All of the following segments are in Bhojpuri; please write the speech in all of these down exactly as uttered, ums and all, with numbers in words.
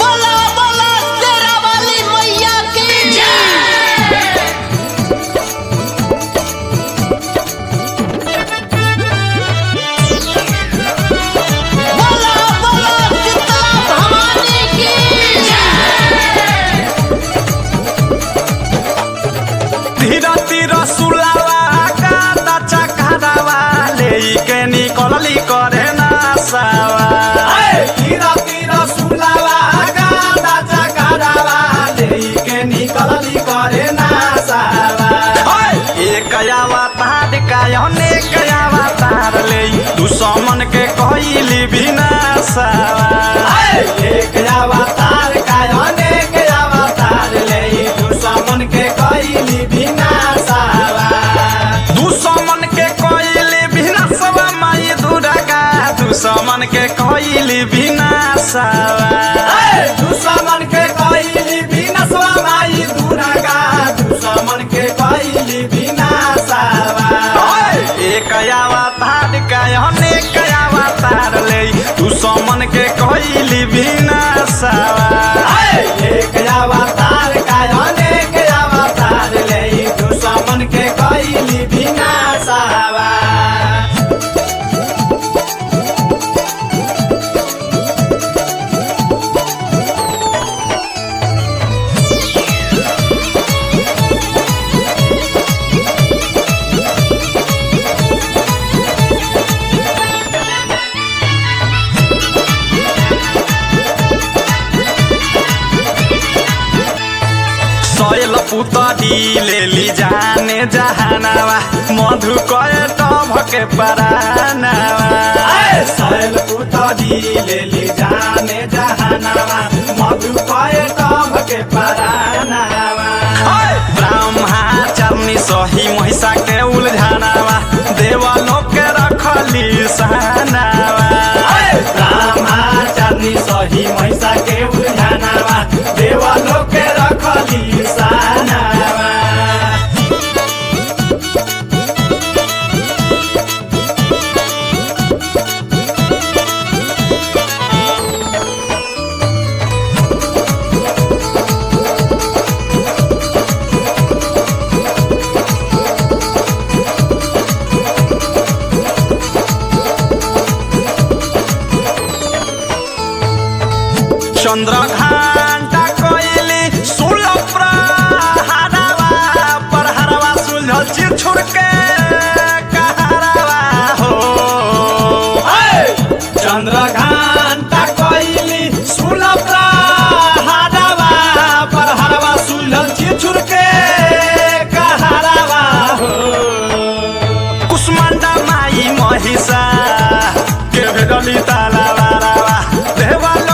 बोला बोला तेरा वाली मैया की बोला बोला शीतला भवानी की धीरा धीरा सुलावा कांदा चकरावा लेके निकलली करे ना सावा धीरा धीरा सुलावा कांदा चकरावा लेके निकलली करे ना सावा एक अवतार का अनेक अवतार ले दुश्मन के कहली विनाशवा एक अवतार का अनेक अवतार ले दुश्मन के कहली विनाशवा दुश्मन के कहली विनाशवा माई दुर्गा दुश्मन के कहली विनाशवा दुश्मन के कहली विनाशवा माई दुर्गा दुश्मन के कहली विनाशवा एक अवतार का अनेक अवतार ले दुश्मन के कहली विनाशवा एक अवतार का अनेक अवतार ले दुश्मन के कहली विनाशवा सैल पुतरी लेली जाने जहानावा मधु कए टभके परानावा सैल पुतरी लेली जाने जहानावा मधु कए टभके परानावा ब्रह्मचारिणी सही महिषा के उलझानावा देवलोक के रखली सहनावा ब्रह्मचारिणी सही महिषा के उलझानावा देवलोक के रखली सहनावा चंद्रघंटा कोइली सुलप्रा हरावा पर हरावा सुलझल चिर छुड़ के कहरावा हो चंद्रघंटा कोइली सुलप्रा हरावा पर हरावा सुलझल चिर छुड़ के कहरावा हो कुष्मांडा माई महिषा के भेदली तालावा देवालो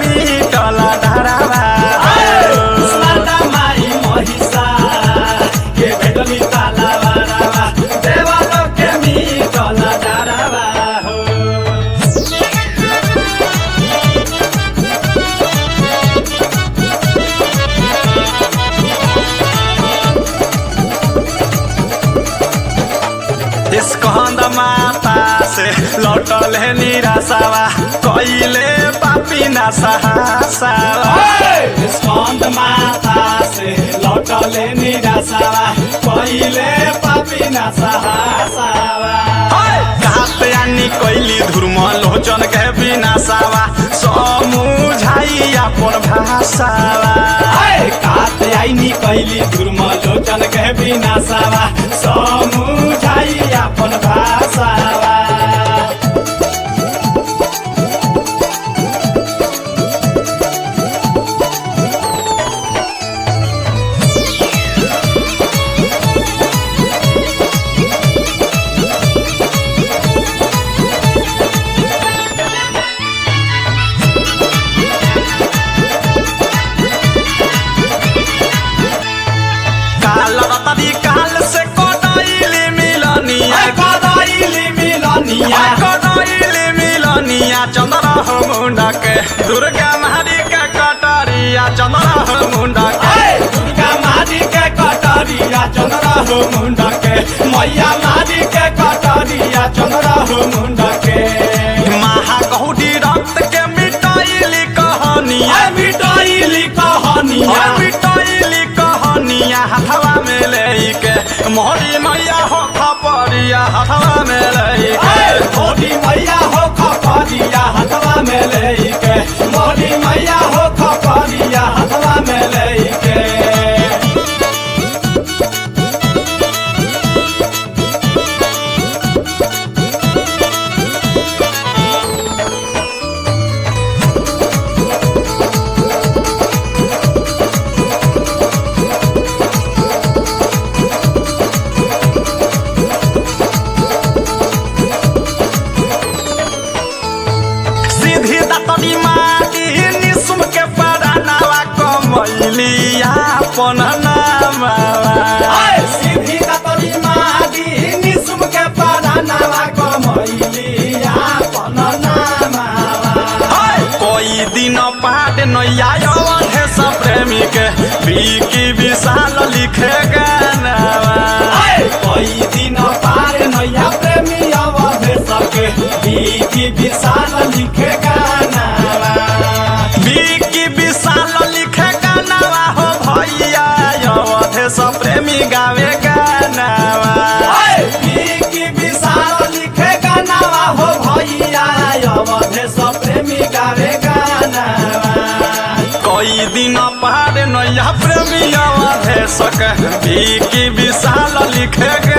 स्कंद माता से लौटल है निराशावा कइले पापी ना सहासावा स्कंद माता से लौटल है निराशावा कइले पापी ना सहासावा घात यानी कइली धर्म लोचन के विनाशावा समुझाई अपन भाषावा घात यानी कइली धर्म लोचन के विनाशावा समुझाई अपन भाषावा काल रतरी काल से कोटाइली मिलनिया कोटाइली मिलनिया कोटाइली मिलनिया चंद्रा हो मुंडा के दुर्गा मारी के कटरिया चंद्रा हो मुंडा के दुर्गा मारी के कटरिया चंद्रा हो मुंडा के मैया मारी के कटरिया चंद्रा हो मुंडा के महागौरी रक्त के मिटाइली कहानिया मिटाइली कहानिया मिटाइली कहानिया हथवा में लेके मोरी मैया हो खपरिया हथवा में लेके मोरी मैया हो खपरिया हथवा में लेके मोरी मैया हो खपरिया हथवा में लेके अपन नामा सीधी ततरी मादी निसुम के परानावा कमैलिया अपन नामा कोई दिन पाट नैया है सब प्रेमी के बीकी विशाल लिखे गानावा कोई दिन पाट नैया प्रेमी अवधे सके बीकी विशाल लिखे गानावा बीकी विशाल लिखे गानावा हो भैया अवधे सब प्रेमी गावे गानावा बीकी विशाल लिखे गानावा हो भैया अवधे सब प्रेमी गावे गानावा कोई दिन पार नैया प्रेमी अवधे सके बीकी विशाल लिखे